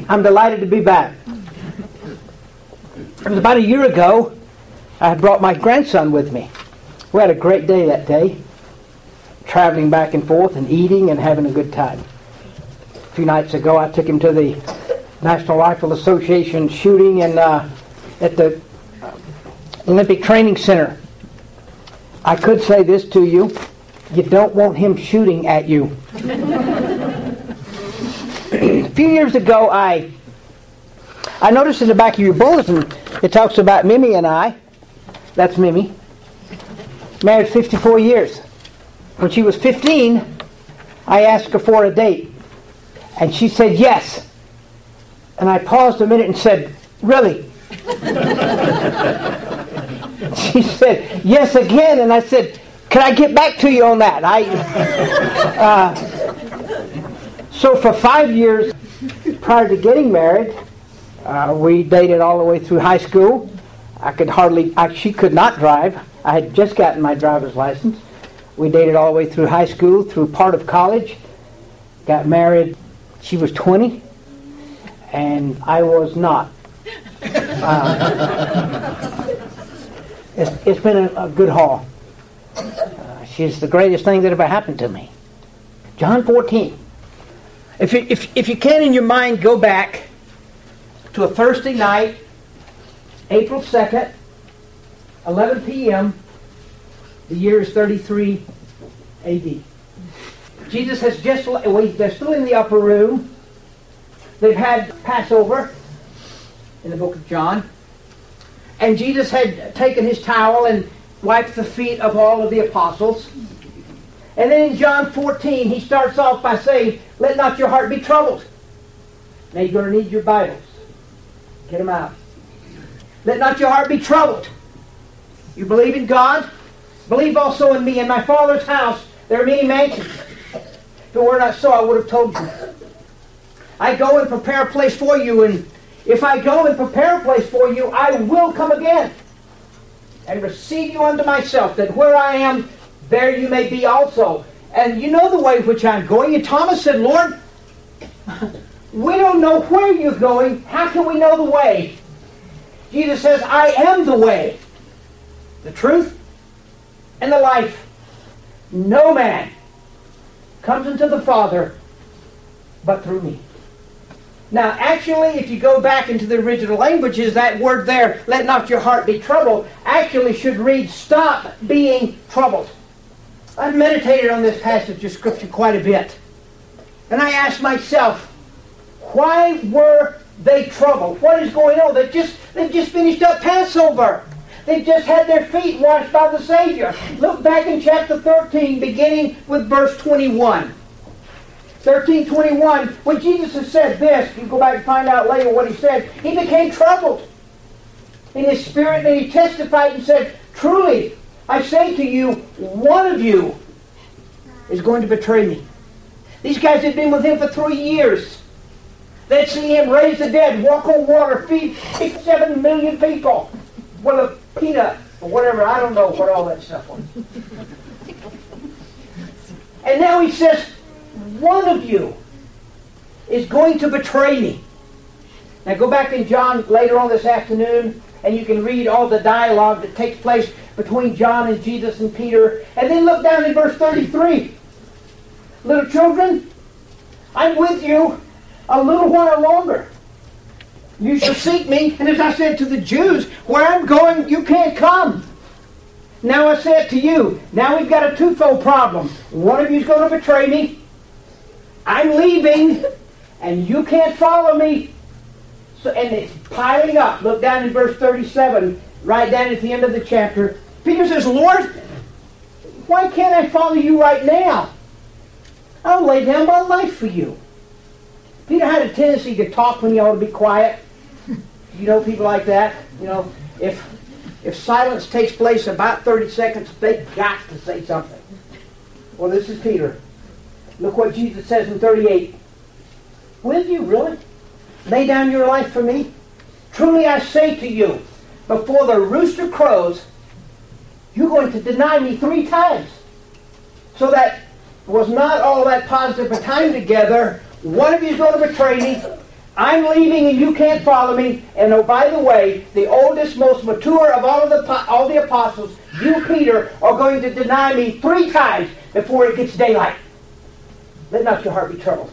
I'm delighted to be back. It was about a year ago, I had brought my grandson with me. We had a great day that day, traveling back and forth and eating and having a good time. A few nights ago, I took him to the National Rifle Association shooting at the Olympic Training Center. I could say this to you: you don't want him shooting at you. A few years ago, I noticed in the back of your bulletin, it talks about Mimi and I. That's Mimi. Married 54 years. When she was 15, I asked her for a date. And she said yes. And I paused a minute and said, "Really?" She said, "Yes," again. And I said, "Can I get back to you on that?" So for 5 years prior to getting married, we dated all the way through high school. She could not drive. I had just gotten my driver's license. We dated all the way through high school, through part of college. Got married. She was 20, and I was not. It's been a good haul. She's the greatest thing that ever happened to me. John 14. If you can in your mind go back to a Thursday night, April 2nd, 11 p.m., the year is 33 A.D. Jesus has they're still in the upper room. They've had Passover in the book of John. And Jesus had taken his towel and wiped the feet of all of the apostles. And then in John 14, he starts off by saying, "Let not your heart be troubled." Now you're going to need your Bibles. Get them out. Let not your heart be troubled. You believe in God? Believe also in me. In my Father's house there are many mansions. If it were not so, I would have told you. I go and prepare a place for you, and if I go and prepare a place for you, I will come again and receive you unto myself, that where I am, there you may be also. And you know the way which I'm going. And Thomas said, "Lord, we don't know where you're going. How can we know the way?" Jesus says, "I am the way, the truth, and the life. No man comes into the Father but through me." Now, actually, if you go back into the original languages, that word there, "let not your heart be troubled," actually should read, "stop being troubled." I've meditated on this passage of Scripture quite a bit. And I asked myself, why were they troubled? What is going on? They've just finished up Passover. They've just had their feet washed by the Savior. Look back in chapter 13, beginning with verse 21. 13:21, when Jesus has said this, you go back and find out later what he said, he became troubled in his spirit, and he testified and said, "Truly, I say to you, one of you is going to betray me." These guys had been with him for 3 years. They'd seen him raise the dead, walk on water, feed 6-7 million people with a peanut or whatever. I don't know what all that stuff was. And now he says, one of you is going to betray me. Now go back in John later on this afternoon, and you can read all the dialogue that takes place between John and Jesus and Peter. And then look down in verse 33. "Little children, I'm with you a little while longer. You shall seek me, and as I said to the Jews, where I'm going, you can't come. Now I say it to you." Now we've got a twofold problem. One of you is going to betray me. I'm leaving, and you can't follow me. So, and it's piling up. Look down in verse 37, right down at the end of the chapter. Peter says, "Lord, why can't I follow you right now? I'll lay down my life for you." Peter had a tendency to talk when he ought to be quiet. You know people like that? You know, if silence takes place about 30 seconds, they've got to say something. Well, this is Peter. Look what Jesus says in 38. "Will you really lay down your life for me? Truly I say to you, before the rooster crows, you're going to deny me 3 times. So that was not all that positive a time together. One of you is going to betray me. I'm leaving and you can't follow me. And oh, by the way, the oldest, most mature of all the apostles, you, Peter, are going to deny me 3 times before it gets daylight. Let not your heart be troubled.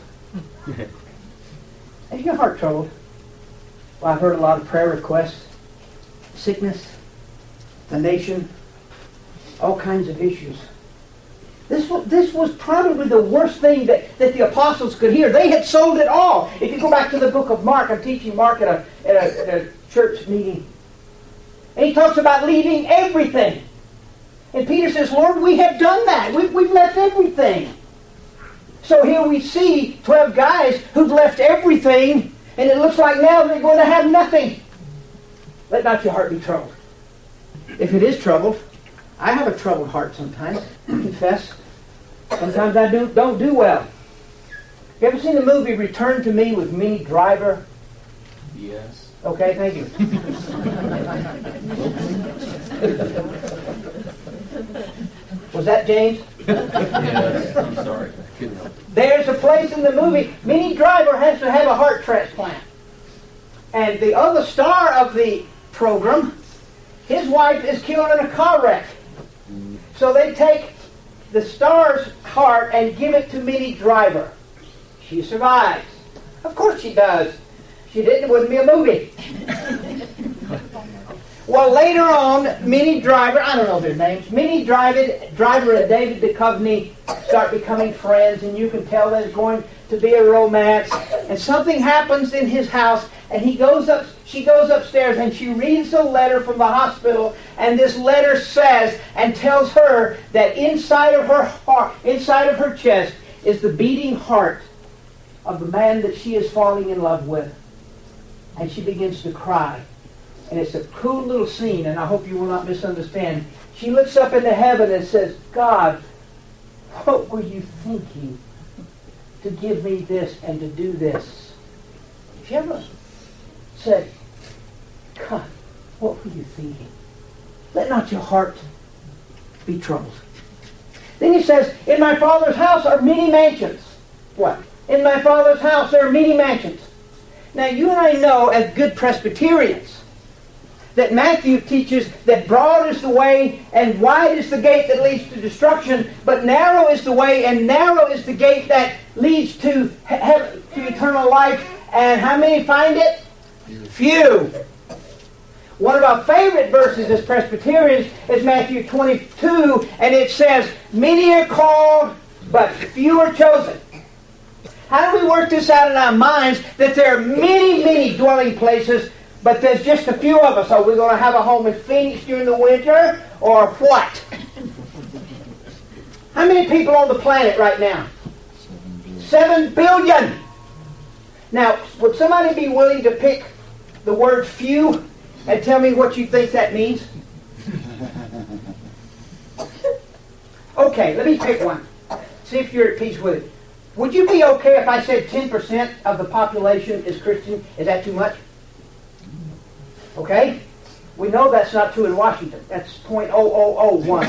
Is your heart troubled? Well, I've heard a lot of prayer requests. Sickness, the nation, all kinds of issues. This was probably the worst thing that the apostles could hear. They had sold it all. If you go back to the book of Mark, I'm teaching Mark at a church meeting. And he talks about leaving everything. And Peter says, Lord, we have done that. We've left everything. So here we see 12 guys who've left everything, and it looks like now they're going to have nothing. Let not your heart be troubled. If it is troubled, I have a troubled heart sometimes, I confess. Sometimes I don't do well. You ever seen the movie Return to Me with Minnie Driver? Yes. Okay, thank you. Was that James? Yes, I'm sorry. I couldn't help it. There's a place in the movie, Minnie Driver has to have a heart transplant. And the other star of the program, his wife is killed in a car wreck. So they take the star's heart and give it to Minnie Driver. She survives. Of course she does. If she didn't, it wouldn't be a movie. Well, later on, Minnie Driver, I don't know their names, Minnie Driver and David Duchovny start becoming friends, and you can tell there's going to be a romance. And something happens in his house, and she goes upstairs, and she reads a letter from the hospital, and this letter says and tells her that inside of her heart, inside of her chest, is the beating heart of the man that she is falling in love with. And she begins to cry. And it's a cool little scene, and I hope you will not misunderstand. She looks up into heaven and says, God, what were you thinking to give me this and to do this? She ever said, God, what were you thinking? Let not your heart be troubled. Then he says, in my Father's house are many mansions. What? In my Father's house there are many mansions. Now you and I know, as good Presbyterians, that Matthew teaches that broad is the way and wide is the gate that leads to destruction, but narrow is the way and narrow is the gate that leads to eternal life. And how many find it? Few. One of our favorite verses as Presbyterians is Matthew 22, and it says, many are called, but few are chosen. How do we work this out in our minds that there are many, many dwelling places, but there's just a few of us? Are we going to have a home in Phoenix during the winter, or what? How many people on the planet right now? 7 billion. Now, would somebody be willing to pick the word few and tell me what you think that means? Okay, let me pick one. See if you're at peace with it. Would you be okay if I said 10% of the population is Christian? Is that too much? Okay? We know that's not true in Washington. That's 0.0001.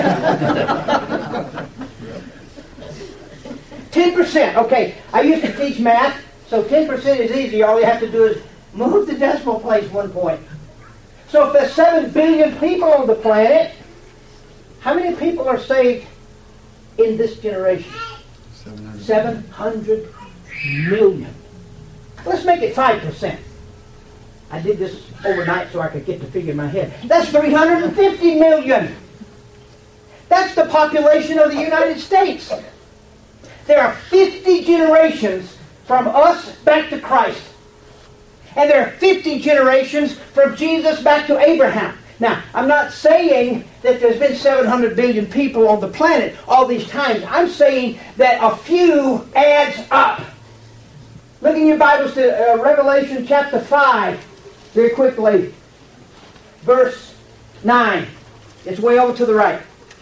10%. Okay, I used to teach math, so 10% is easy. All you have to do is move the decimal place 1 point. So if there's 7 billion people on the planet, how many people are saved in this generation? 700 million. Let's make it 5%. I did this overnight so I could get the figure in my head. That's 350 million. That's the population of the United States. There are 50 generations from us back to Christ. And there are 50 generations from Jesus back to Abraham. Now, I'm not saying that there's been 700 billion people on the planet all these times. I'm saying that a few adds up. Look in your Bibles to Revelation chapter 5, very quickly. Verse 9. It's way over to the right.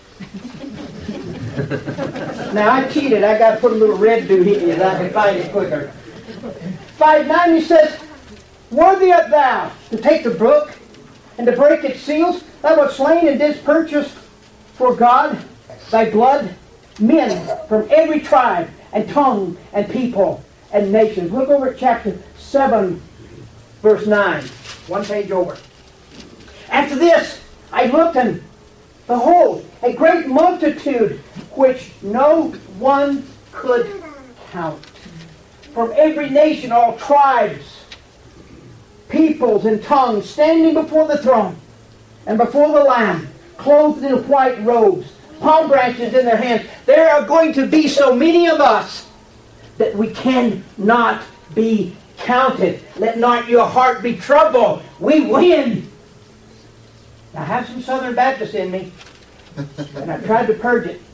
Now, I cheated. I got to put a little red dude here so I can find it quicker. 5:9, he says, worthy art thou to take the book and to break its seals. Thou wast slain and didst purchase for God thy blood men from every tribe and tongue and people and nations. Look over at chapter 7, verse 9. One page over. After this, I looked, and behold, a great multitude which no one could count. From every nation, all tribes, peoples, and tongues, standing before the throne and before the Lamb, clothed in white robes, palm branches in their hands. There are going to be so many of us that we cannot be counted. Let not your heart be troubled. We win. Now, I have some Southern Baptists in me, and I've tried to purge it.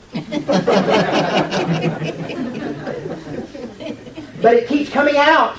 But it keeps coming out.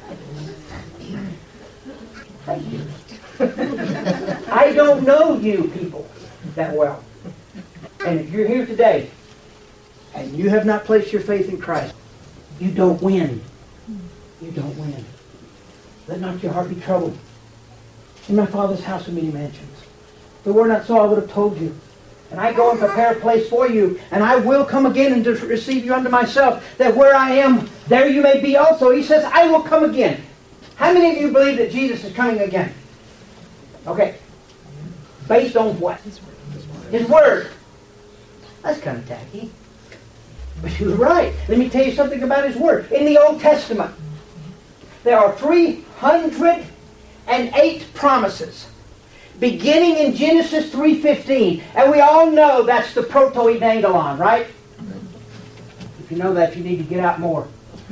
Thank you. I don't know you people that well. And if you're here today and you have not placed your faith in Christ, you don't win. You don't win. Let not your heart be troubled. In my Father's house are many mansions. If it were not so, I would have told you. And I go and prepare a place for you, and I will come again and to receive you unto myself, that where I am, there you may be also. He says, I will come again. How many of you believe that Jesus is coming again? Okay. Based on what? His Word. That's kind of tacky. But you're right. Let me tell you something about His Word. In the Old Testament, there are 308 promises, beginning in Genesis 3:15. And we all know that's the proto-evangelion, right? If you know that, you need to get out more.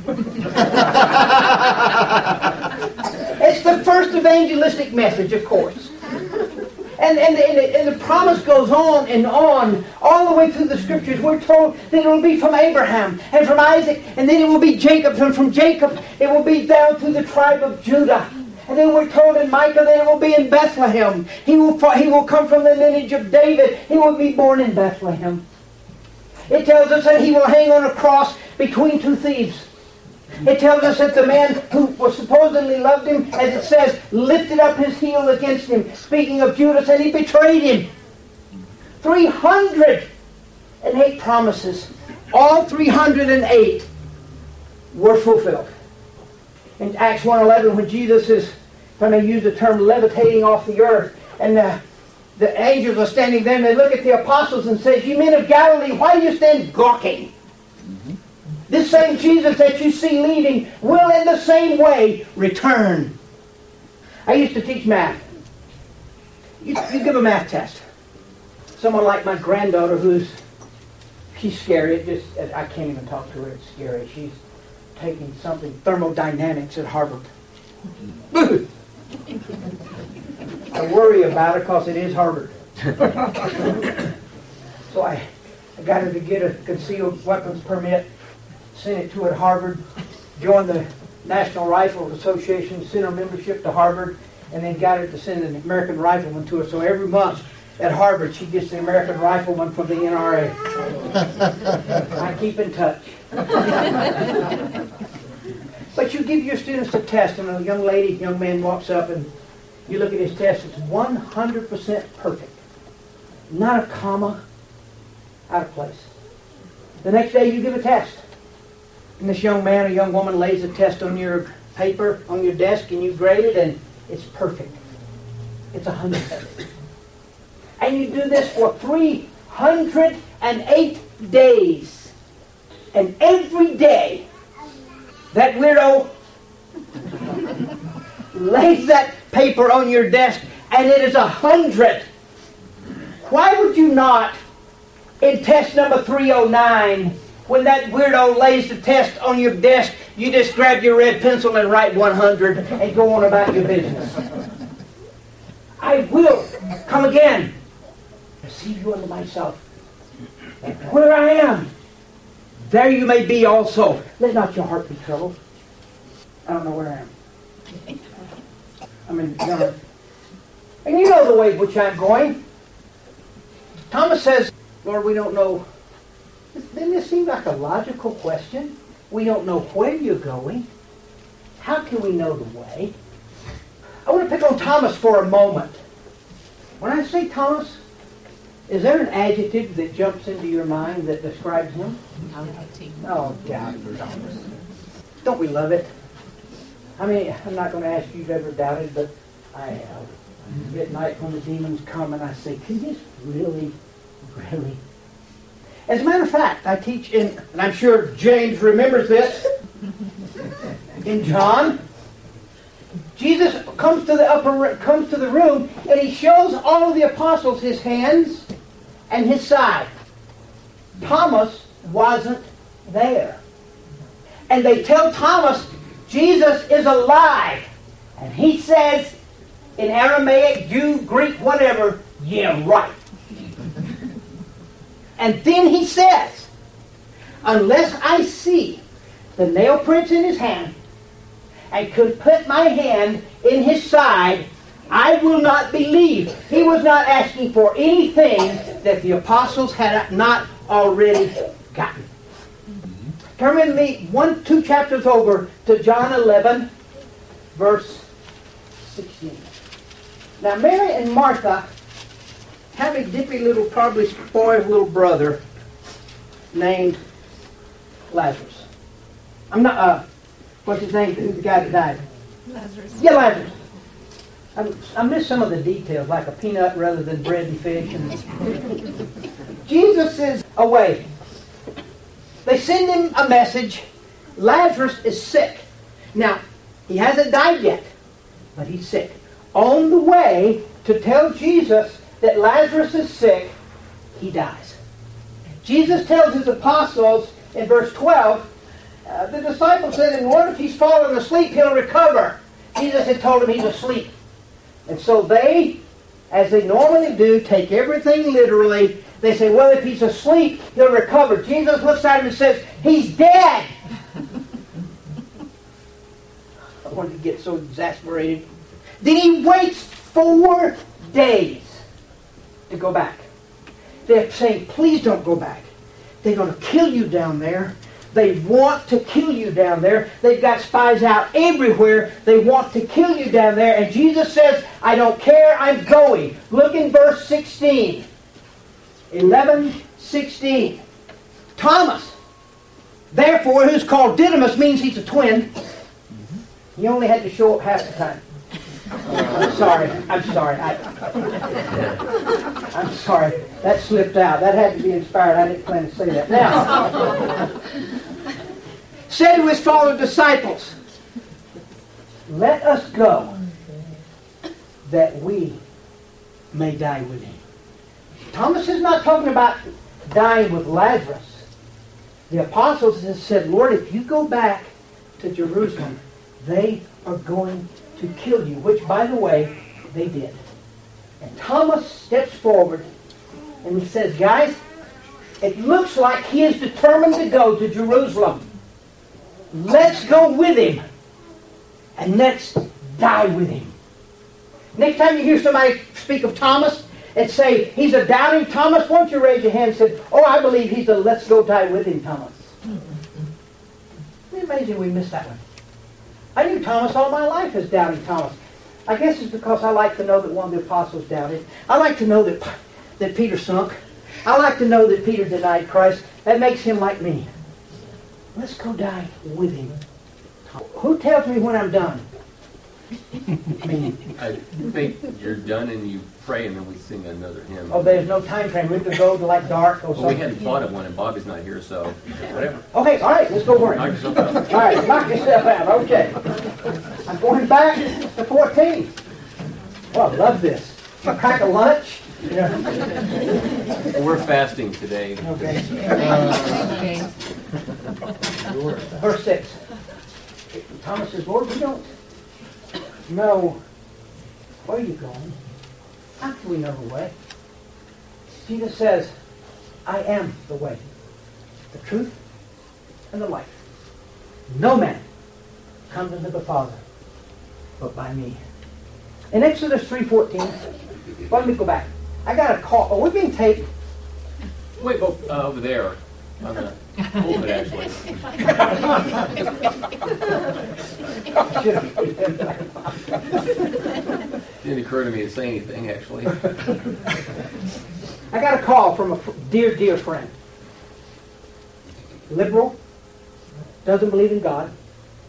It's the first evangelistic message, of course. And the promise goes on, all the way through the Scriptures. We're told that it will be from Abraham and from Isaac, and then it will be Jacob, and from Jacob it will be down through the tribe of Judah. And then we're told in Micah that it will be in Bethlehem. He will come from the lineage of David. He will be born in Bethlehem. It tells us that He will hang on a cross between two thieves. It tells us that the man who was supposedly loved Him, as it says, lifted up his heel against Him, speaking of Judas, and he betrayed Him. 308 promises. All 308 were fulfilled. In Acts 1:11, when Jesus is, if I may use the term, levitating off the earth, and the angels are standing there, and they look at the apostles and say, you men of Galilee, why do you stand gawking? This same Jesus that you see leading will in the same way return. I used to teach math. You give a math test. Someone like my granddaughter she's scary. I can't even talk to her. It's scary. She's taking something, thermodynamics at Harvard. I worry about it because it is Harvard. So I got her to get a concealed weapons permit, sent it to at Harvard, joined the National Rifle Association, sent her membership to Harvard, and then got her to send an American Rifleman to her. So every month at Harvard, she gets the American Rifleman from the NRA. I keep in touch. But you give your students a test, and a young man walks up, and you look at his test, it's 100% perfect. Not a comma out of place. The next day you give a test. And this young man or young woman lays a test on your paper, on your desk, and you grade it, and it's perfect. It's 100. And you do this for 308 days. And every day, that weirdo lays that paper on your desk, and it is 100. Why would you not, in test number 309, when that weirdo lays the test on your desk, you just grab your red pencil and write 100 and go on about your business? I will come again, receive you unto myself. And where I am, there you may be also. Let not your heart be troubled. I don't know where I am. I'm in John. And you know the way which I'm going. Thomas says, Lord, we don't know. Doesn't this seem like a logical question? We don't know where you're going. How can we know the way? I want to pick on Thomas for a moment. When I say Thomas, is there an adjective that jumps into your mind that describes him? Oh, God, Thomas. Don't we love it? I mean, I'm not going to ask you if you've ever doubted, but I have. At night when the demons come and I say, can this really? As a matter of fact, I teach in, and I'm sure James remembers this, in John, Jesus comes to the room and he shows all of the apostles his hands and his side. Thomas wasn't there. And they tell Thomas, Jesus is alive. And he says, in Aramaic, Jew, Greek, whatever, yeah, right. And then he says, unless I see the nail prints in his hand and could put my hand in his side, I will not believe. He was not asking for anything that the apostles had not already gotten. Turn with me 2 chapters over to John 11, verse 16. Now Mary and Martha have a dippy little, probably spoiled little brother named Lazarus. I'm not, what's his name? Who's the guy that died? Lazarus. Yeah, Lazarus. I missed some of the details, like a peanut rather than bread and fish. Jesus is away. They send him a message. Lazarus is sick. Now, he hasn't died yet, but he's sick. On the way to tell Jesus that Lazarus is sick, he dies. Jesus tells his apostles in verse 12, the disciples said, and what if he's fallen asleep, he'll recover. Jesus had told him he's asleep. And so they, as they normally do, take everything literally. They say, well, if he's asleep, he'll recover. Jesus looks at him and says, he's dead. I wanted to get so exasperated. Then he waits 4 days to go back. They're saying, please don't go back. They're going to kill you down there. They want to kill you down there. They've got spies out everywhere. They want to kill you down there. And Jesus says, I don't care, I'm going. Look in verse 16. 11:16. Thomas, therefore, who's called Didymus, means he's a twin. He only had to show up half the time. I'm sorry. I'm sorry. That slipped out. That had to be inspired. I didn't plan to say that. Now, said to his fellow disciples, let us go that we may die with him. Thomas is not talking about dying with Lazarus. The apostles have said, Lord, if you go back to Jerusalem, they are going to kill you, which, by the way, they did. And Thomas steps forward and he says, guys, it looks like he is determined to go to Jerusalem. Let's go with him and let's die with him. Next time you hear somebody speak of Thomas and say he's a doubting Thomas, why don't you raise your hand and say, oh, I believe he's a let's go die with him Thomas. Isn't it amazing we missed that one? I knew Thomas all my life as doubting Thomas. I guess it's because I like to know that one of the apostles doubted. I like to know that Peter sunk. I like to know that Peter denied Christ. That makes him like me. Let's go die with him. Who tells me when I'm done? I think you're done and you pray and then we sing another hymn. Oh, there's no time frame. We could go to like dark or something. Well, we hadn't thought of one and Bobby's not here, so whatever. Okay, all right, let's go for it. Knock yourself out. All right, knock yourself out. Okay. I'm going back to 14. Oh, I love this. A pack of lunch. You know. We're fasting today. Okay. Okay. Verse 6. Thomas says, Lord, we don't know where you're going. How can we know the way? Jesus says, I am the way, the truth, and the life. No man comes unto the Father but by me. In Exodus 3:14, let me go back. I got a call. Are we being taped? Wait, over there. On the pulpit, actually. Didn't occur to me to say anything, actually. I got a call from a dear, dear friend. Liberal, doesn't believe in God,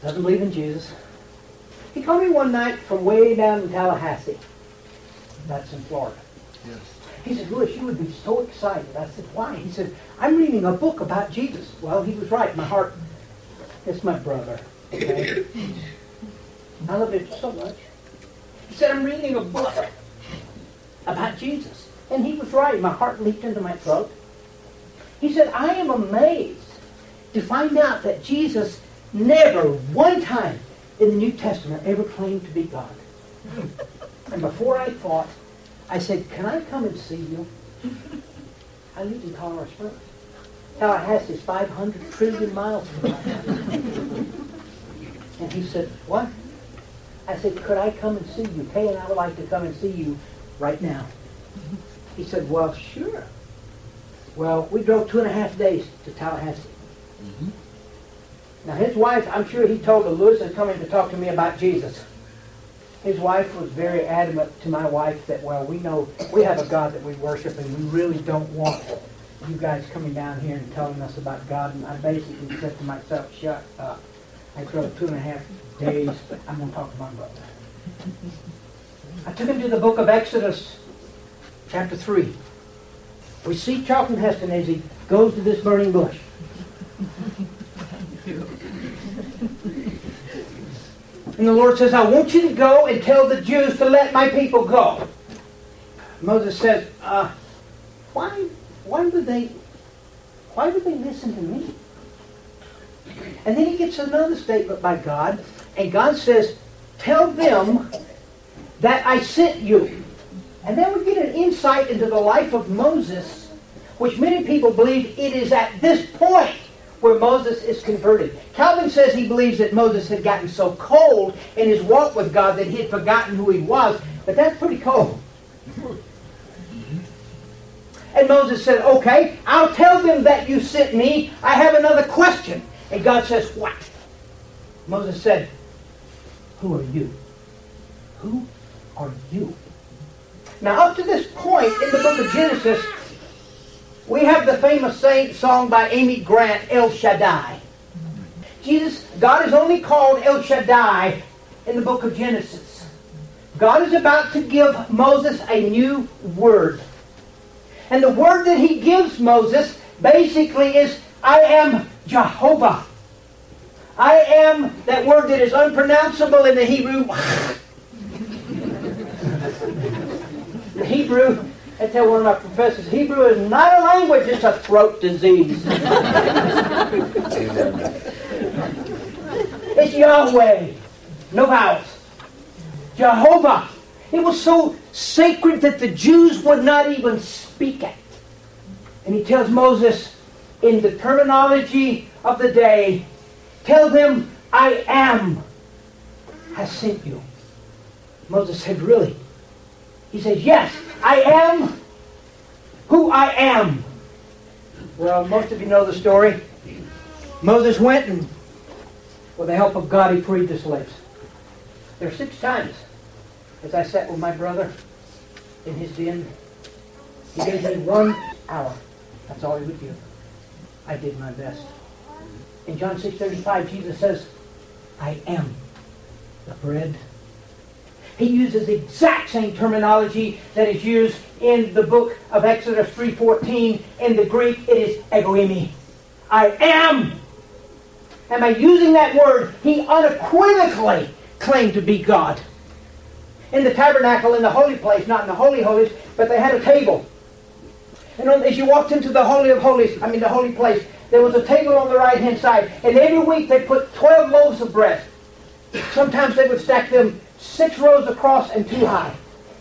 Doesn't believe in Jesus. He called me one night from way down in Tallahassee. That's in Florida. Yes. He said, Louis, you would be so excited. I said, why? He said, I'm reading a book about Jesus. Well, he was right. My heart, it's my brother. Okay? I love it so much. He said, I'm reading a book about Jesus. And he was right. My heart leaped into my throat. He said, I am amazed to find out that Jesus never one time in the New Testament ever claimed to be God. And before I thought, I said, can I come and see you? I live in Colorado Springs. Tallahassee is 500 trillion miles from my house. And he said, what? I said, could I come and see you? Kay and I would like to come and see you right now. He said, well, sure. Well, we drove 2.5 days to Tallahassee. Mm-hmm. Now, his wife, I'm sure he told her, Louis is coming to talk to me about Jesus. His wife was very adamant to my wife that, well, we know we have a God that we worship, and we really don't want you guys coming down here and telling us about God. And I basically said to myself, shut up. I drove 2.5 days. I'm going to talk to my brother. I took him to the book of Exodus, chapter 3. We see Charlton Heston as he goes to this burning bush. And the Lord says, I want you to go and tell the Jews to let my people go. Moses says, why would they listen to me? And then he gets another statement by God, and God says, tell them that I sent you. And then we get an insight into the life of Moses, which many people believe it is at this point where Moses is converted. Calvin says he believes that Moses had gotten so cold in his walk with God that he had forgotten who he was, but that's pretty cold. And Moses said, okay, I'll tell them that you sent me. I have another question. And God says, what? Moses said, who are you? Who are you? Now, up to this point in the book of Genesis, we have the famous song by Amy Grant, El Shaddai. God is only called El Shaddai in the book of Genesis. God is about to give Moses a new word. And the word that he gives Moses basically is, I am Jehovah. I am that word that is unpronounceable in the Hebrew. The Hebrew, I tell one of my professors, Hebrew is not a language, it's a throat disease. It's Yahweh. No vowels. Jehovah. It was so sacred that the Jews would not even speak it. And he tells Moses, in the terminology of the day, tell them, I am has sent you. Moses said, really? He says, yes, I am who I am. Well, most of you know the story. Moses went and, with the help of God, he freed the slaves. There are 6 times, as I sat with my brother in his den, he gave me 1 hour. That's all he would give. I did my best. In John 6:35, Jesus says, I am the bread. He uses the exact same terminology that is used in the book of Exodus 3:14. In the Greek, it is egoimi. I am. And by using that word, he unequivocally claimed to be God. In the tabernacle, in the holy place, not in the Holy Holies, but they had a table. And as you walked into the Holy of Holies, the holy place, there was a table on the right-hand side. And every week they put 12 loaves of bread. Sometimes they would stack them 6 rows across and 2 high.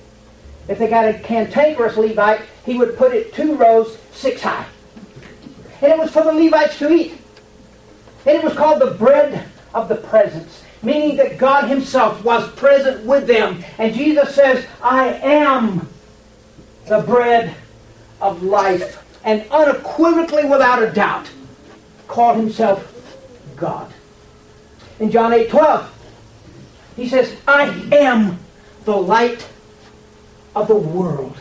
If they got a cantankerous Levite, he would put it 2 rows, 6 high. And it was for the Levites to eat. And it was called the bread of the presence, meaning that God himself was present with them. And Jesus says, I am the bread of life. And unequivocally, without a doubt, called himself God. In John 8:12, he says, I am the light of the world.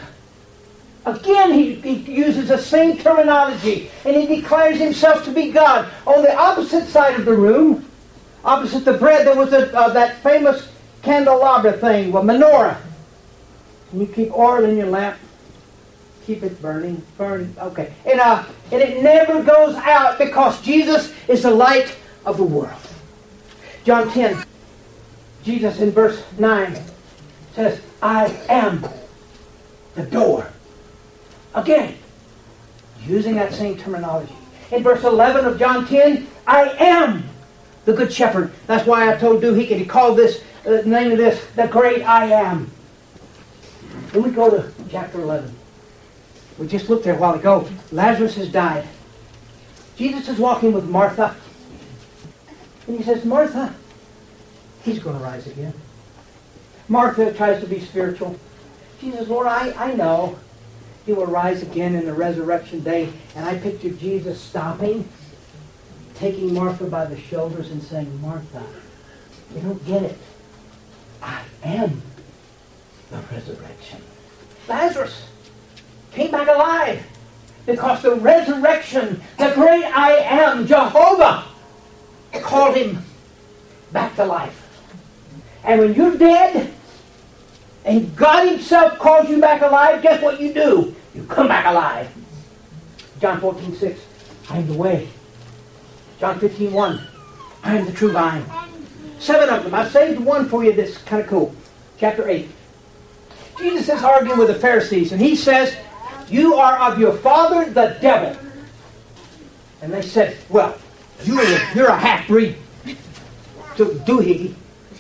Again, he uses the same terminology, and he declares himself to be God. On the opposite side of the room, Opposite the bread, there was that famous candelabra thing, well, menorah. And you keep oil in your lamp. Keep it burning. Okay. And it never goes out because Jesus is the light of the world. John 10, Jesus in verse 9 says, I am the door. Again, using that same terminology. In verse 11 of John 10, I am the good shepherd. That's why I told Doohickey he called this, the name of this, the great I am. Then we go to chapter 11. We just looked there a while ago. Lazarus has died. Jesus is walking with Martha. And he says, Martha, he's going to rise again. Martha tries to be spiritual. She says, Lord, I know he will rise again in the resurrection day. And I picture Jesus stopping, taking Martha by the shoulders and saying, Martha, you don't get it. I am the resurrection. Lazarus came back alive because the resurrection, the great I am, Jehovah, called him back to life. And when you're dead and God himself calls you back alive, guess what you do? You come back alive. John 14:6, I am the way. John 15:1, I am the true vine. 7 of them. I've saved one for you that's kind of cool. Chapter 8. Jesus is arguing with the Pharisees, and he says, you are of your father, the devil. And they said, well, you're a half-breed. So, Doohickey.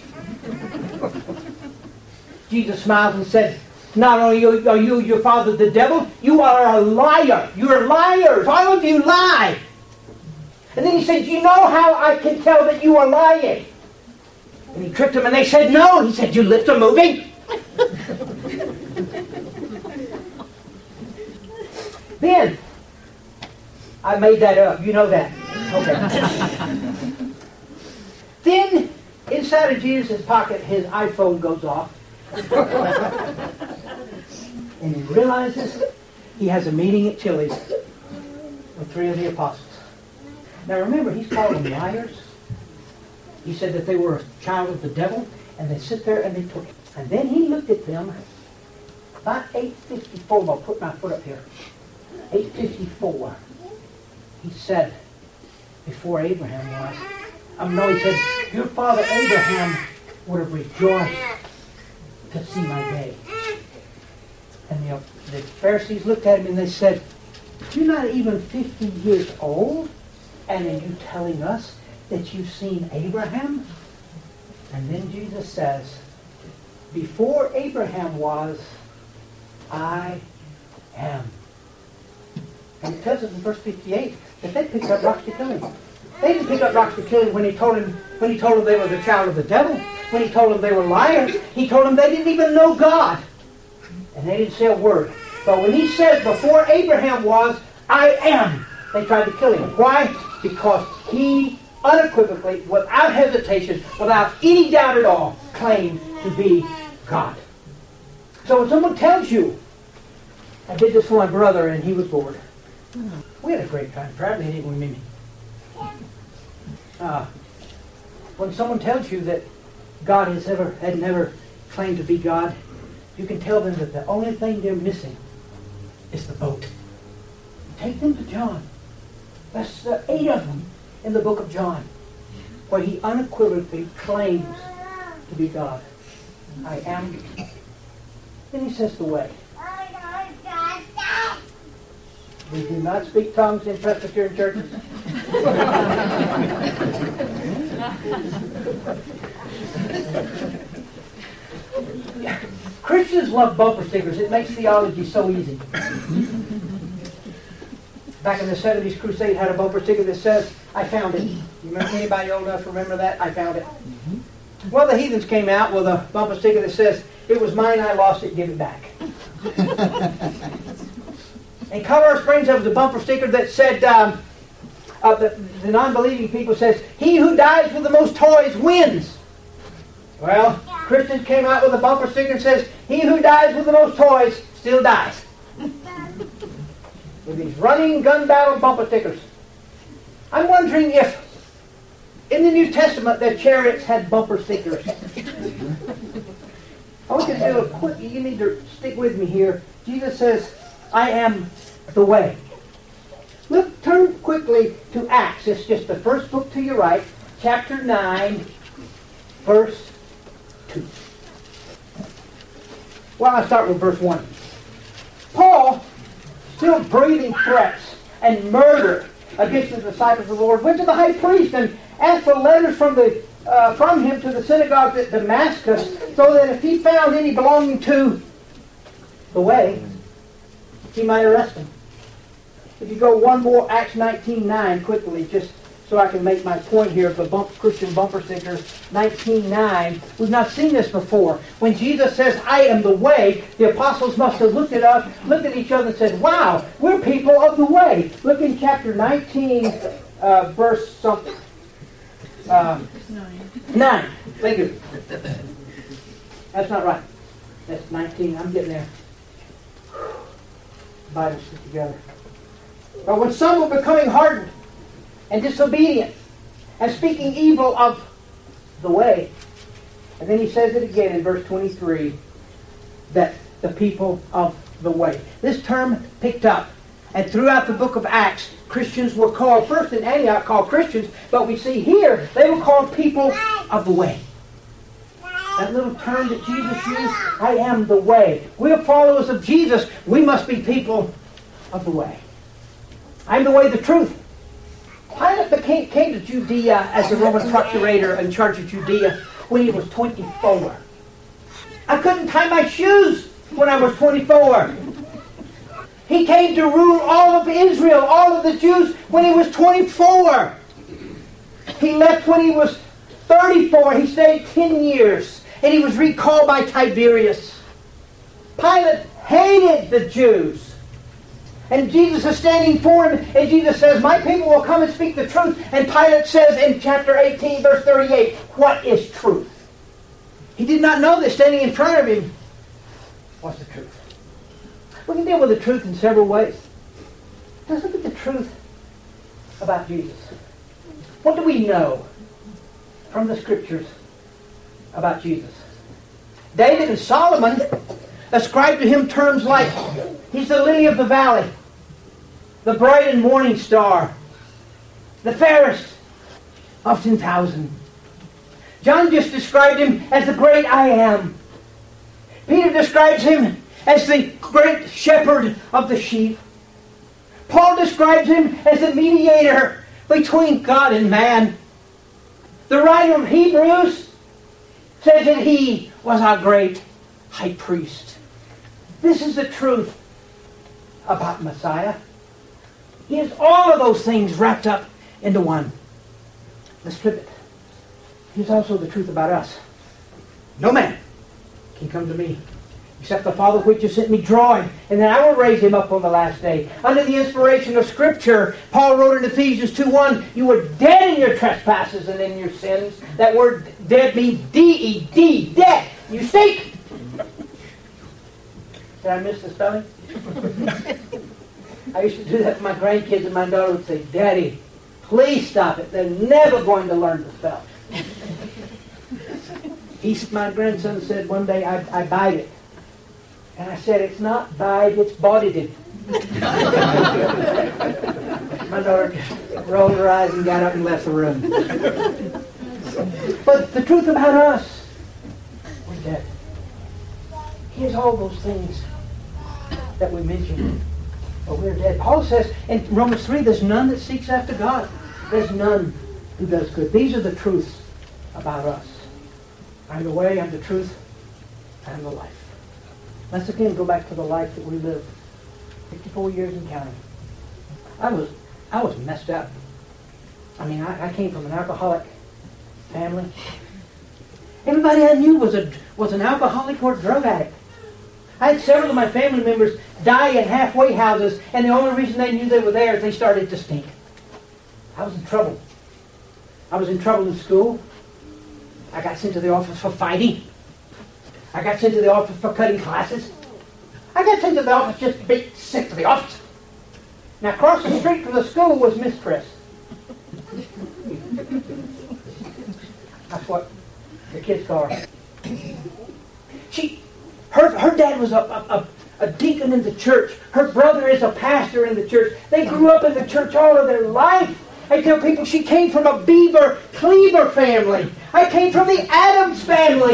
Jesus smiled and said, not only are you your father, the devil, you are a liar. You're liars. All of you lie. And then he said, you know how I can tell that you are lying? And he tricked them, and they said, no. He said, your lips are moving. Then, I made that up. You know that. Okay. Then, inside of Jesus' pocket, his iPhone goes off. And he realizes he has a meeting at Chili's with 3 of the apostles. Now remember, he's called them liars. He said that they were a child of the devil, and they sit there and they took it. And then he looked at them about 8:54. I'll put my foot up here. 8:54. He said, before Abraham was, he said, your father Abraham would have rejoiced to see my day. And the Pharisees looked at him and they said, you're not even 50 years old, and are you telling us that you've seen Abraham? And then Jesus says, before Abraham was, I am. And it tells us in verse 58 that they picked up rocks to kill him. They didn't pick up rocks to kill him when he told them they were the child of the devil. When he told them they were liars, he told them they didn't even know God. And they didn't say a word. But when he says, before Abraham was, I am, they tried to kill him. Why? Because he unequivocally, without hesitation, without any doubt at all, claimed to be God. So when someone tells you, I did this for my brother and he was bored. We had a great time traveling, didn't we, Mimi? When someone tells you that God had never claimed to be God, you can tell them that the only thing they're missing is the boat. Take them to John. That's the 8 of them in the book of John, where he unequivocally claims to be God. I am. Then he says the way. We do not speak tongues in Presbyterian churches. Christians love bumper stickers. It makes theology so easy. Back in the 70s, Crusade had a bumper sticker that says, I found it. You remember, anybody old enough to remember that? I found it. Well, the heathens came out with a bumper sticker that says, it was mine, I lost it, give it back. In Colorado Springs, there was a bumper sticker that said, the non-believing people says, he who dies with the most toys wins. Well, Christians came out with a bumper sticker that says, he who dies with the most toys still dies. With these running gun battle bumper stickers. I'm wondering if In the New Testament, their chariots had bumper stickers. I want you to do a quick, you need to stick with me here. Jesus says, I am the way. Look, turn quickly to Acts. It's just the first book to your right, chapter 9, verse 2. Well, I'll start with verse 1. Paul, still breathing threats and murder against the disciples of the Lord, went to the high priest and asked for letters from him to the synagogue at Damascus, so that if he found any belonging to the way, he might arrest him. If you go one more, Acts 19:9, quickly, just so I can make my point here of the Christian bumper stickers. 19:9. We've not seen this before. When Jesus says, I am the way, the apostles must have looked at us, looked at each other and said, wow, we're people of the way. Look in chapter 19, verse something. 9. Thank you. That's not right. That's 19. I'm getting there. Bibles stick together. But when some were becoming hardened and disobedient and speaking evil of the way, and then he says it again in verse 23, that the people of the way. This term picked up, and throughout the book of Acts, Christians were called, first in Antioch called Christians, but we see here they were called people of the way. That little term that Jesus used, I am the way. We're followers of Jesus. We must be people of the way. I'm the way, the truth. Pilate came to Judea as the Roman procurator in charge of Judea when he was 24. I couldn't tie my shoes when I was 24. He came to rule all of Israel, all of the Jews, when he was 24. He left when he was 34. He stayed 10 years. And he was recalled by Tiberius. Pilate hated the Jews. And Jesus is standing for him, and Jesus says, my people will come and speak the truth. And Pilate says in chapter 18, verse 38, what is truth? He did not know that standing in front of him was the truth. We can deal with the truth in several ways. Let's look at the truth about Jesus. What do we know from the Scriptures about Jesus? David and Solomon ascribed to him terms like, he's the lily of the valley, the bright and morning star, the fairest of 10,000. John just described him as the great I am. Peter describes him as the great shepherd of the sheep. Paul describes him as the mediator between God and man. The writer of Hebrews says that he was our great high priest. This is the truth about Messiah. He has all of those things wrapped up into one. Let's flip it. He's also the truth about us. No man can come to me except the Father which has sent me drawing, and then I will raise him up on the last day. Under the inspiration of Scripture, Paul wrote in Ephesians 2:1, you were dead in your trespasses and in your sins. That word dead means D-E-D, dead. You stink. Did I miss the spelling? I used to do that to my grandkids, and my daughter would say, Daddy, please stop it. They're never going to learn to spell. My grandson said one day, I bite it. And I said, it's not bite, it's bodied it. My daughter just rolled her eyes and got up and left the room. But the truth about us, we're dead. Here's all those things that we mentioned. But we're dead. Paul says in Romans 3, there's none that seeks after God. There's none who does good. These are the truths about us. I'm the way, I'm the truth, I'm the life. Let's again go back to the life that we lived. 54 years and counting. I was messed up. I mean, I came from an alcoholic family. Everybody I knew was an alcoholic or a drug addict. I had several of my family members die in halfway houses, and the only reason they knew they were there is they started to stink. I was in trouble. I was in trouble in school. I got sent to the office for fighting. I got sent to the office for cutting classes. I got sent to the office just to be sent to the office. Now, across the street from the school was Miss Chris. That's what the kids call her. Her dad was a deacon in the church. Her brother is a pastor in the church. They grew up in the church all of their life. I tell people she came from a Beaver Cleaver family. I came from the Adams family.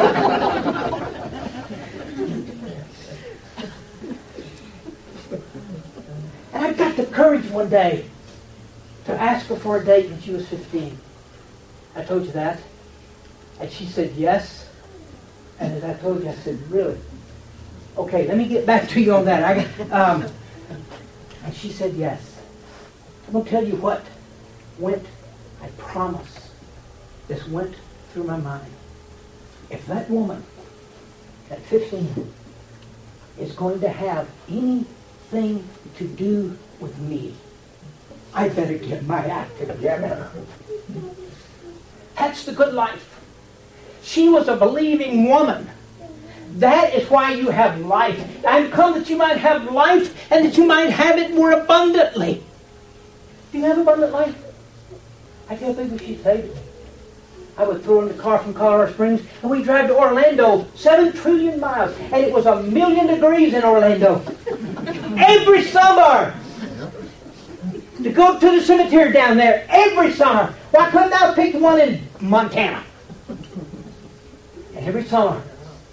And I got the courage one day to ask her for a date when she was 15. I told you that. And she said yes. And as I told you, I said, really? Okay, let me get back to you on that. And she said yes. I'm going to tell you what went, I promise, this went through my mind. If that woman at 15 is going to have anything to do with me, I better get my act together. That's the good life. She was a believing woman. That is why you have life. I've come that you might have life and that you might have it more abundantly. Do you have abundant life? I can't believe she saved me. I would throw in the car from Colorado Springs and we drive to Orlando, 7 trillion miles, and it was 1,000,000 degrees in Orlando. Every summer! To go to the cemetery down there every summer. Why couldn't I pick one in Montana? And every summer,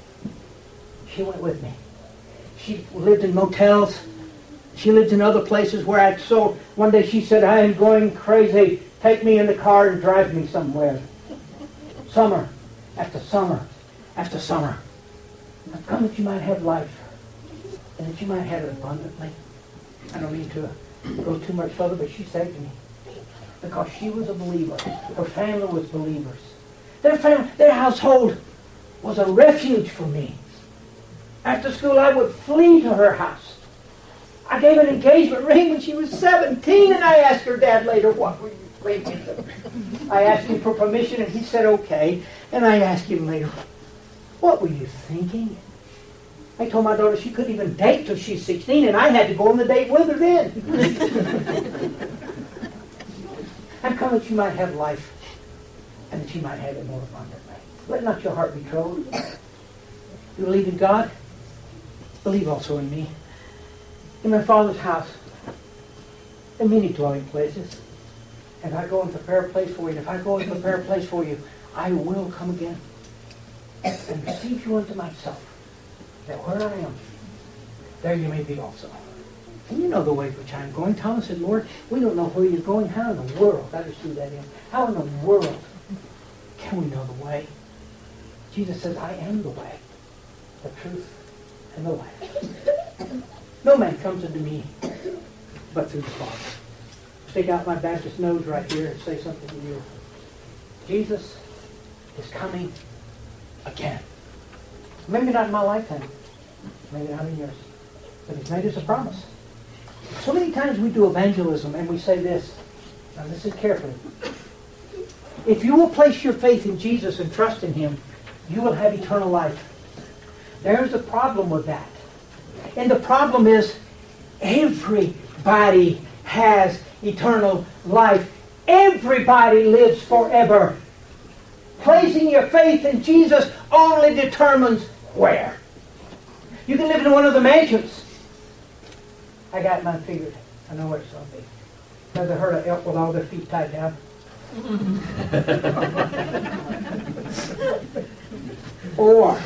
she went with me. She lived in motels. She lived in other places where I'd sold. One day she said, I am going crazy. Take me in the car and drive me somewhere. Summer after summer after summer. I've come that you might have life and that you might have it abundantly. I don't mean to go too much further, but she saved me. Because she was a believer. Her family was believers. Their household was a refuge for me. After school, I would flee to her house. I gave an engagement ring when she was 17, and I asked her dad later, what were you thinking? I asked him for permission, and he said, okay. And I asked him later, what were you thinking? I told my daughter she couldn't even date till she's 16, and I had to go on the date with her then. I'm coming that you might have life, and that you might have it more abundantly. Let not your heart be troubled. You believe in God? Believe also in me. In my Father's house, there are many dwelling places. And I go and prepare a place for you. And if I go and prepare a place for you, I will come again and receive you unto myself, that where I am, there you may be also. And you know the way which I am going. Thomas said, Lord, we don't know where you're going. How in the world? I just threw that in. How in the world can we know the way? Jesus says, I am the way, the truth, and the life. No man comes unto me but through the Father. Stick out my Baptist nose right here and say something to you. Jesus is coming again. Maybe not in my lifetime. Maybe not in yours. But he's made us a promise. So many times we do evangelism and we say this. Now listen carefully. If you will place your faith in Jesus and trust in him, you will have eternal life. There's a problem with that. And the problem is everybody has eternal life. Everybody lives forever. Placing your faith in Jesus only determines where. You can live in one of the mansions. I got mine figured. I know where it's going to be. Ever heard of elk with all their feet tied down? Or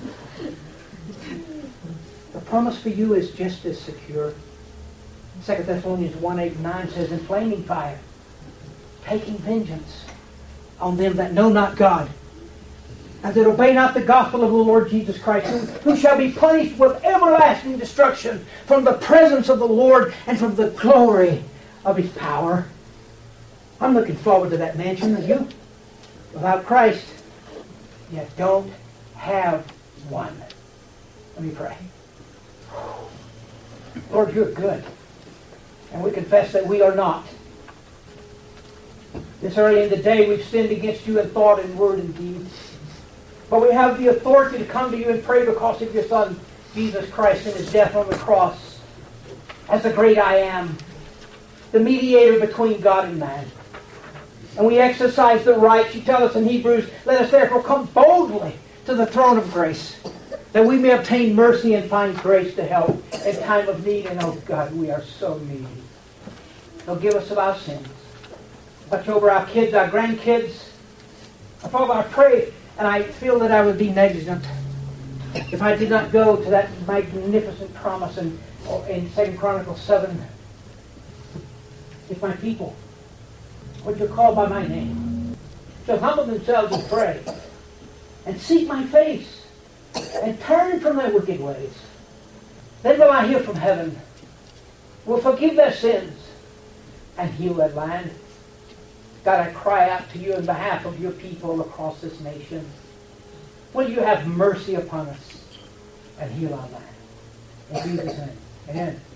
the promise for you is just as secure. 2 Thessalonians 1:8-9 says, in flaming fire, taking vengeance on them that know not God, and that obey not the gospel of the Lord Jesus Christ, who shall be punished with everlasting destruction from the presence of the Lord and from the glory of his power. I'm looking forward to that mansion. Are you? Without Christ, you don't have one. Let me pray. Lord, you're good. And we confess that we are not. This early in the day we've sinned against you in thought and word and deed. But we have the authority to come to you and pray because of your Son, Jesus Christ, and his death on the cross as the great I am, the mediator between God and man. And we exercise the right. You tell us in Hebrews, let us therefore come boldly to the throne of grace, that we may obtain mercy and find grace to help in time of need. And oh God, we are so needy. Forgive us of our sins. Watch over our kids, our grandkids. Father, I pray, and I feel that I would be negligent if I did not go to that magnificent promise in 2 Chronicles 7. If my people, which are called by my name, shall humble themselves and pray, and seek my face, and turn from their wicked ways, then will I hear from heaven, will forgive their sins, and heal their land. God, I cry out to you on behalf of your people across this nation. Will you have mercy upon us and heal our land? In Jesus' name. Amen.